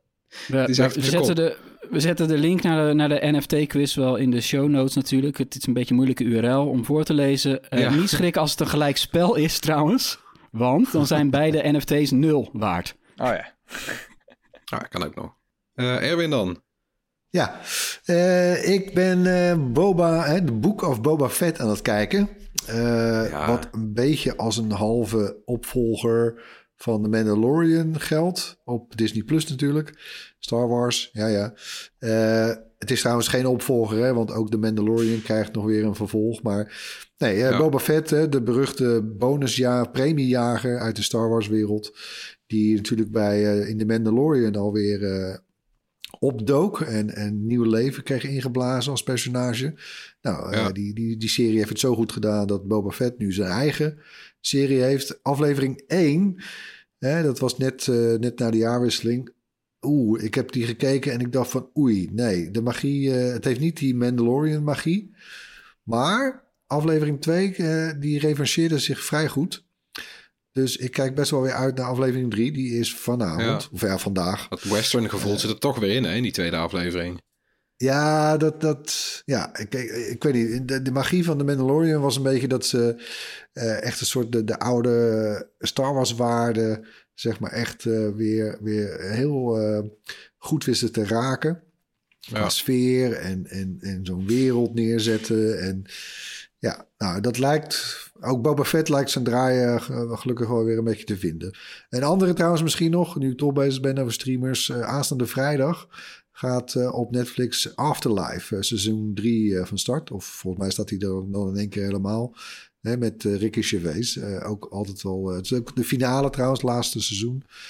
We zetten de link naar de NFT-quiz wel in de show notes natuurlijk. Het is een beetje een moeilijke URL om voor te lezen. Niet schrikken als het een gelijk spel is trouwens. Want dan zijn beide NFT's 0 waard. Oh ja. Kan ook nog. Erwin dan? Ja, ik ben The Book of Boba Fett aan het kijken. Wat een beetje als een halve opvolger van The Mandalorian geldt. Op Disney Plus natuurlijk. Star Wars, ja. Het is trouwens geen opvolger, hè, want ook The Mandalorian krijgt nog weer een vervolg. Maar nee, Boba Fett, de beruchte premiejager uit de Star Wars wereld. Die natuurlijk in The Mandalorian alweer opdook en nieuw leven kreeg ingeblazen als personage. Nou, die serie heeft het zo goed gedaan dat Boba Fett nu zijn eigen serie heeft. Aflevering 1, dat was net na de jaarwisseling. Ik heb die gekeken en ik dacht van nee, de magie, het heeft niet die Mandalorian magie. Maar aflevering 2, die revancheerde zich vrij goed. Dus ik kijk best wel weer uit naar aflevering 3. Die is vanavond, of vandaag. Het western gevoel zit er toch weer in die tweede aflevering. Ja, ik weet niet. De magie van de Mandalorian was een beetje dat ze echt een soort de oude Star Wars waarden, zeg maar, echt weer heel goed wisten te raken. Qua sfeer en zo'n wereld neerzetten. En ja, nou, dat lijkt... Ook Boba Fett lijkt zijn draaien gelukkig wel weer een beetje te vinden. En andere trouwens misschien nog, nu ik toch bezig ben over streamers. Aanstaande vrijdag gaat op Netflix Afterlife seizoen 3 van start. Of volgens mij staat hij er dan in één keer helemaal. Met Ricky Gervais. Ook altijd wel... het is ook de finale trouwens, laatste seizoen.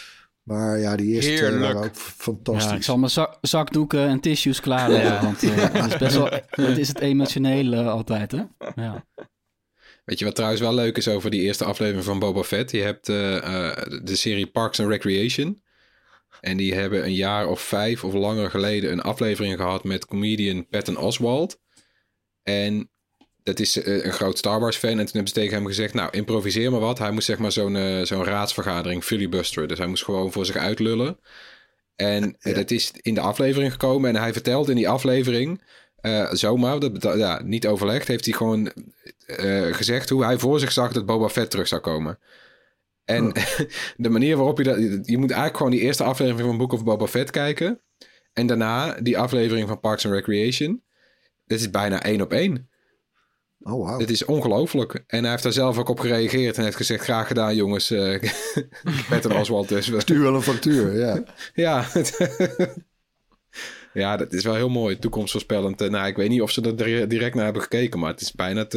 Maar ja, die eerste twee waren ook fantastisch. Ja, ik zal mijn zakdoeken en tissues klaar leggen. Want het is best wel... Het is het emotionele altijd, hè? Ja. Weet je wat trouwens wel leuk is over die eerste aflevering van Boba Fett? Je hebt de serie Parks and Recreation. En die hebben een jaar of 5 of langer geleden een aflevering gehad met comedian Patton Oswalt. En dat is een groot Star Wars fan. En toen hebben ze tegen hem gezegd, nou, improviseer maar wat. Hij moest zeg maar zo'n raadsvergadering filibusteren. Dus hij moest gewoon voor zich uitlullen. En dat is in de aflevering gekomen. En hij vertelt in die aflevering, zomaar, niet overlegd, heeft hij gewoon gezegd hoe hij voor zich zag dat Boba Fett terug zou komen. En de manier waarop je moet eigenlijk gewoon die eerste aflevering van Book of Boba Fett kijken. En daarna die aflevering van Parks and Recreation. Dit is bijna 1 op 1. Oh, wow. Dit is ongelooflijk. En hij heeft daar zelf ook op gereageerd en heeft gezegd, graag gedaan jongens. Patton Oswalt dus. Stuur wel een factuur, ja. Ja. Ja, dat is wel heel mooi. Toekomstvoorspellend. Nou, ik weet niet of ze er direct naar hebben gekeken, maar het is bijna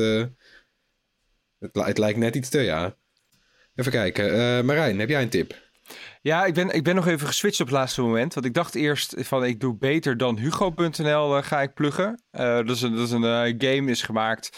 het lijkt net iets te, ja. Even kijken. Marijn, heb jij een tip? Ja, ik ben nog even geswitcht op het laatste moment. Want ik dacht eerst van ik doe beter dan Hugo.nl ga ik pluggen. Dat is een game is gemaakt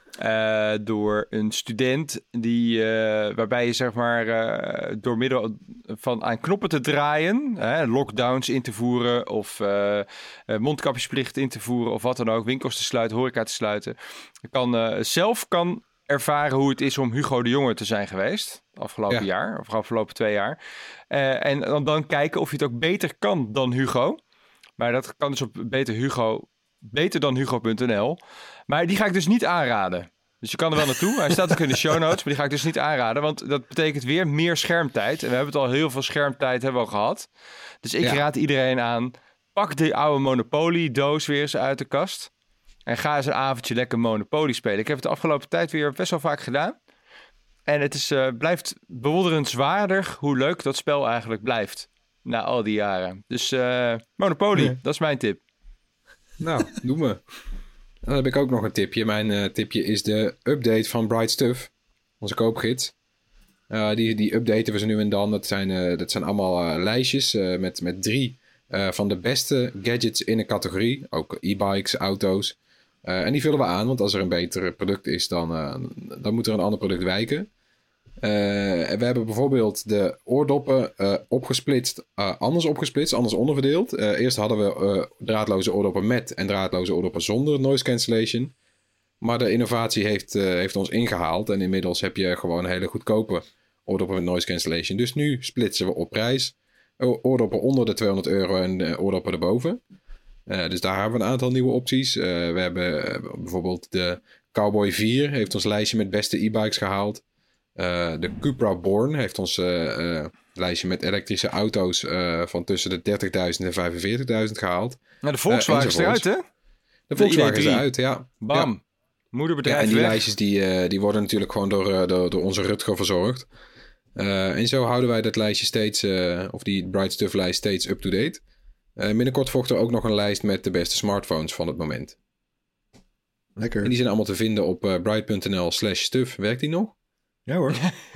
door een student waarbij je zeg maar door middel van aan knoppen te draaien, lockdowns in te voeren of mondkapjesplicht in te voeren of wat dan ook, winkels te sluiten, horeca te sluiten, zelf kan ervaren hoe het is om Hugo de Jonge te zijn geweest afgelopen jaar of afgelopen 2 jaar. En dan kijken of je het ook beter kan dan Hugo. Maar dat kan dus op beterdanhugo.nl. Maar die ga ik dus niet aanraden. Dus je kan er wel naartoe. Hij staat ook in de show notes, maar die ga ik dus niet aanraden. Want dat betekent weer meer schermtijd. En we hebben het al heel veel schermtijd hebben we al gehad. Dus ik raad iedereen aan, pak die oude Monopoly-doos weer eens uit de kast. En ga eens een avondje lekker Monopoly spelen. Ik heb het de afgelopen tijd weer best wel vaak gedaan. En het blijft bewonderenswaardig hoe leuk dat spel eigenlijk blijft. Na al die jaren. Dus Monopoly, dat is mijn tip. Nou, doe me. Dan heb ik ook nog een tipje. Mijn tipje is de update van Bright Stuff. Onze koopgids. Die updaten we ze nu en dan. Dat zijn allemaal lijstjes met 3 van de beste gadgets in een categorie. Ook e-bikes, auto's. En die vullen we aan, want als er een beter product is, dan moet er een ander product wijken. We hebben bijvoorbeeld de oordoppen anders onderverdeeld. Eerst hadden we draadloze oordoppen met en draadloze oordoppen zonder noise cancellation. Maar de innovatie heeft ons ingehaald en inmiddels heb je gewoon een hele goedkope oordoppen met noise cancellation. Dus nu splitsen we op prijs. Oordoppen onder de €200 en oordoppen erboven. Dus daar hebben we een aantal nieuwe opties. We hebben bijvoorbeeld de Cowboy 4 heeft ons lijstje met beste e-bikes gehaald. De Cupra Born heeft ons lijstje met elektrische auto's van tussen de 30.000 en 45.000 gehaald. Nou, de Volkswagen is eruit, hè? De Volkswagen is eruit, ja. Bam. Ja. Moederbedrijf en die weg. lijstjes die worden natuurlijk gewoon door onze Rutger verzorgd. En zo houden wij dat lijstje steeds, of die Bright Stuff lijst steeds up-to-date. Binnenkort volgt er ook nog een lijst met de beste smartphones van het moment. Lekker. En die zijn allemaal te vinden op bright.nl/stuff. Werkt die nog? Ja hoor.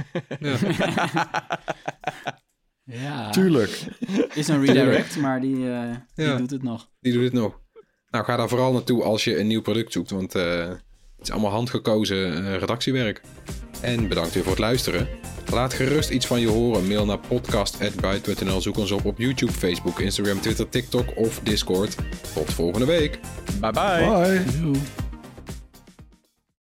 Ja. Tuurlijk. Is een redirect, maar die doet het nog. Die doet het nog. Nou, ga daar vooral naartoe als je een nieuw product zoekt, want het is allemaal handgekozen redactiewerk. En bedankt weer voor het luisteren. Laat gerust iets van je horen. Mail naar podcast@bright.nl. Zoek ons op YouTube, Facebook, Instagram, Twitter, TikTok of Discord. Tot volgende week. Bye bye. Bye. Doei.